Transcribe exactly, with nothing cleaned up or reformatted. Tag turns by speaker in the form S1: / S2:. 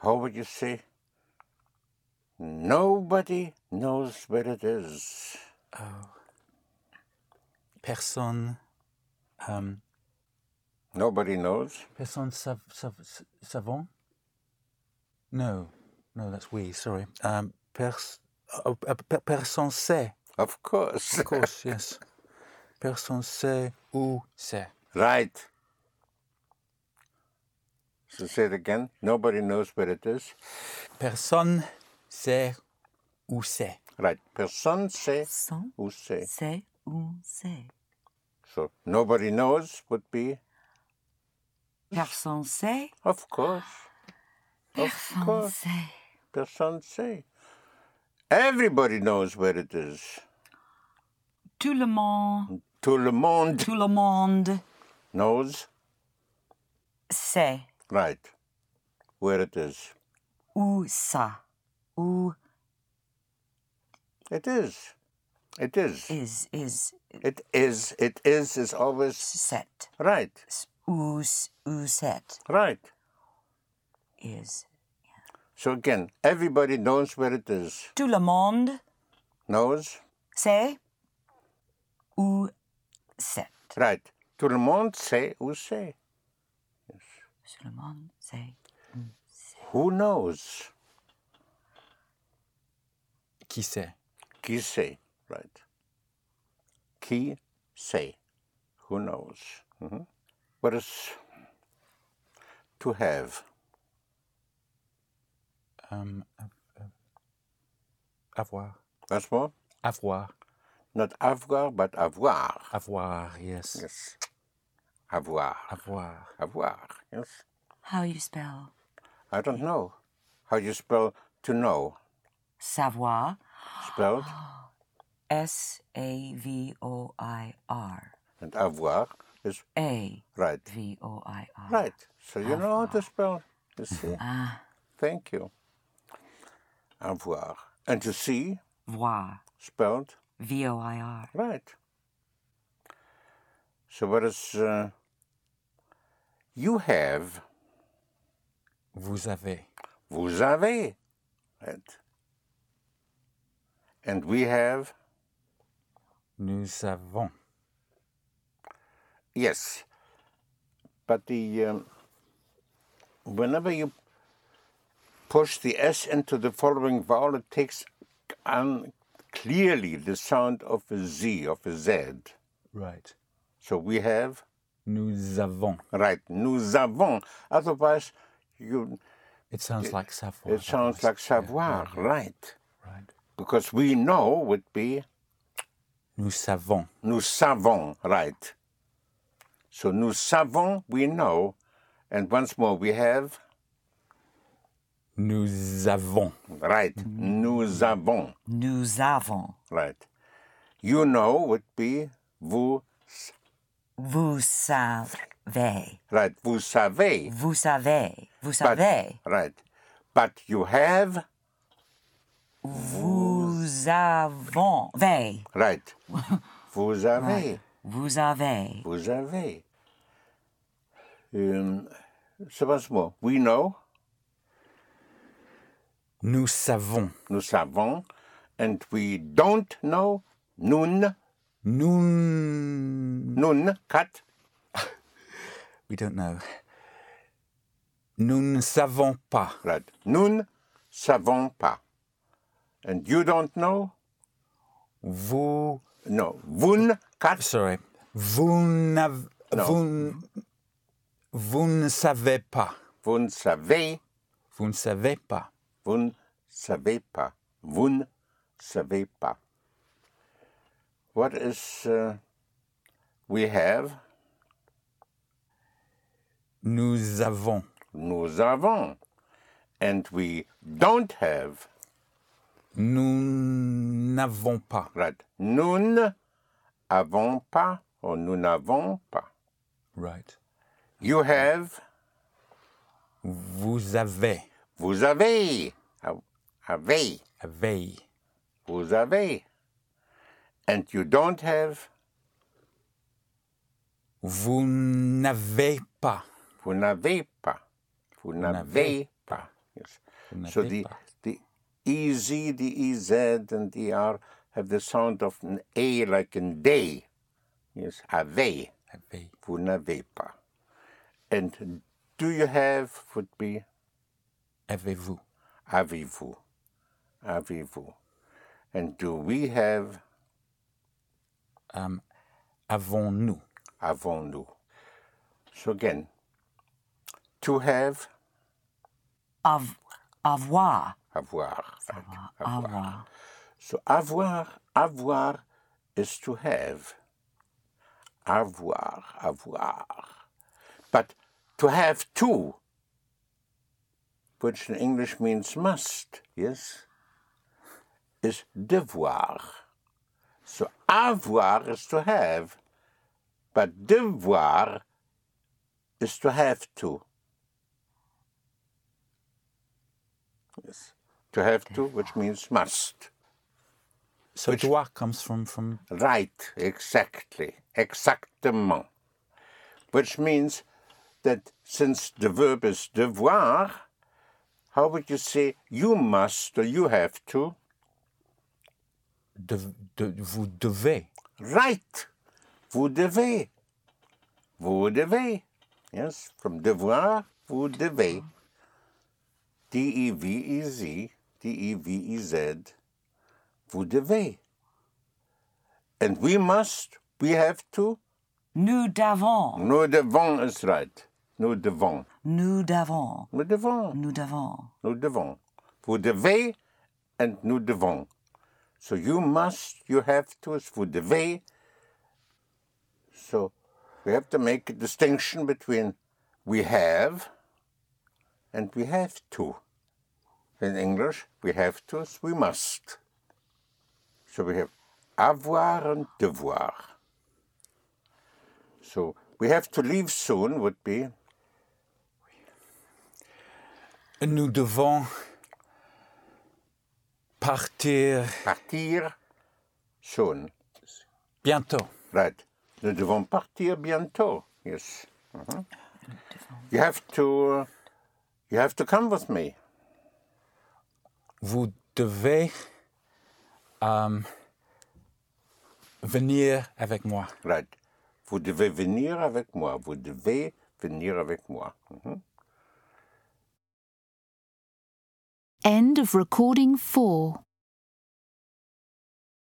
S1: how would you say? Nobody knows where it is.
S2: Oh. Personne. Um,
S1: Nobody knows.
S2: personne sav, sav, savant? No. No, that's we, sorry. Um, pers, uh, uh, per, personne sait.
S1: Of course.
S2: Of course, yes. Personne sait où c'est.
S1: Right. So say it again. Nobody knows where it is.
S2: Personne sait où c'est.
S1: Right. Personne sait
S3: Personne
S1: où c'est.
S3: sait où c'est.
S1: So nobody knows would be,
S3: Personne sait.
S1: of course. Of
S3: Personne
S1: course.
S3: sait.
S1: Personne sait. Everybody knows where it is.
S3: Tout le monde,
S1: Tout le monde
S3: tout le monde
S1: knows.
S3: sait
S1: Right. Where it is.
S3: où ça, où
S1: It is. It is.
S3: is, is,
S1: It is. It is is always
S3: c'est.
S1: right.
S3: Où, où c'est
S1: Right.
S3: is.
S1: So again, everybody knows where it is.
S3: Tout le monde
S1: Knows.
S3: sait où c'est.
S1: Right. Tout le monde sait où c'est.
S3: Tout le monde sait.
S1: Who knows?
S2: Qui sait?
S1: Qui sait. Right. Qui sait. Who knows? Mm-hmm. What is to have?
S2: Um, uh, uh, avoir.
S1: Once more?
S2: Avoir.
S1: Not avoir, but avoir.
S2: Avoir, yes.
S1: Yes. Avoir.
S2: Avoir.
S1: Avoir. Yes.
S3: How you spell
S1: I don't know. How you spell to know?
S3: savoir?
S1: Spelled?
S3: S A V O I R.
S1: And avoir is
S3: A
S1: right.
S3: V O I R.
S1: Right. So you know how to spell. You see?
S3: Ah,
S1: Thank you. Avoir. And to see,
S3: voir.
S1: spelled
S3: V O I R.
S1: right. So what is uh, you have?
S2: Vous avez.
S1: Vous avez. Right. And we have?
S2: Nous avons.
S1: Yes. But the um, whenever you push the S into the following vowel, it takes on clearly the sound of a Z, of a Z.
S2: Right.
S1: So we have?
S2: Nous avons.
S1: Right. Nous avons. Otherwise, you...
S2: It sounds like savoir.
S1: It sounds like savoir.
S2: Yeah, yeah, yeah.
S1: Right.
S2: Right.
S1: Because we know would be...
S2: Nous savons.
S1: Nous savons. Right. So nous savons, we know. And once more, we have...
S2: Nous avons.
S1: Right. Nous avons.
S3: Nous avons.
S1: Right. You know would be vous.
S3: Vous savez.
S1: Right. Vous savez.
S3: Vous savez. Vous
S1: But-
S3: savez.
S1: Right. But you have.
S3: Vous avons. Ve.
S1: Right. Vous avez.
S3: Vous avez.
S1: Vous avez. Um, so once more. We know.
S2: Nous savons.
S1: Nous savons. And we don't know. Nun.
S2: Nous.
S1: Nun. Cut.
S2: We don't know. Nous ne savons pas.
S1: Right. Nous ne savons pas. And you don't know?
S2: Vous.
S1: No. Vous ne cut.
S2: Sorry. Vous n'avez.
S1: No.
S2: Vous, vous ne savez pas.
S1: Vous ne savez.
S2: Vous ne savez pas.
S1: Vous ne savez pas. Vous ne savez pas. What is uh, we have?
S2: Nous avons.
S1: Nous avons. And we don't have.
S2: Nous n'avons pas.
S1: Right. Nous n'avons pas or nous n'avons pas.
S2: Right.
S1: You have.
S2: Vous avez.
S1: Vous avez. Avez.
S2: Avez.
S1: Vous avez. And you don't have.
S2: Vous n'avez pas.
S1: Vous n'avez pas. Vous n'avez pas. Yes.
S2: Vous
S1: So
S2: n'avez
S1: the
S2: pas.
S1: the E Z, the E Z, and the R have the sound of an A like in day. Yes, avez.
S2: Avez.
S1: Vous n'avez pas. And do you have would be
S2: Avez-vous.
S1: avez-vous. Avez-vous. And do we have
S2: Um, avons-nous.
S1: avons-nous. So again, to have,
S3: Av, avoir.
S1: avoir. Right,
S3: Avoir. Avoir.
S1: So avoir, avoir is to have. Avoir, avoir. But to have to, which in English means must, yes, is devoir. So avoir is to have, but devoir is to have to. Yes, to have to, which means must.
S2: So
S1: Which-
S2: devoir comes from, from
S1: Right, exactly, exactement. Which means that since the verb is devoir, how would you say you must or you have to?
S2: de, de, vous devez.
S1: Right, vous devez. Vous devez. Yes, from devoir, vous devez. D E V E Z, D E V E Z, vous devez. And we must, we have to.
S3: Nous devons.
S1: Nous devons is right. Nous devons.
S3: Nous devons.
S1: Nous devons.
S3: Nous devons.
S1: Nous devons. Vous devez and nous devons. So you must, you have to is vous devez. So we have to make a distinction between we have and we have to. In English, we have to is we must. So we have avoir and devoir. So we have to leave soon would be
S2: Nous devons partir
S1: partir soon.
S2: bientôt.
S1: Right. Nous devons partir bientôt. Yes. Mhm. You have to. Uh, you have to come with me.
S2: Vous devez um, venir avec moi.
S1: Right. Vous devez venir avec moi. Vous devez venir avec moi. Mhm.
S4: End of recording four.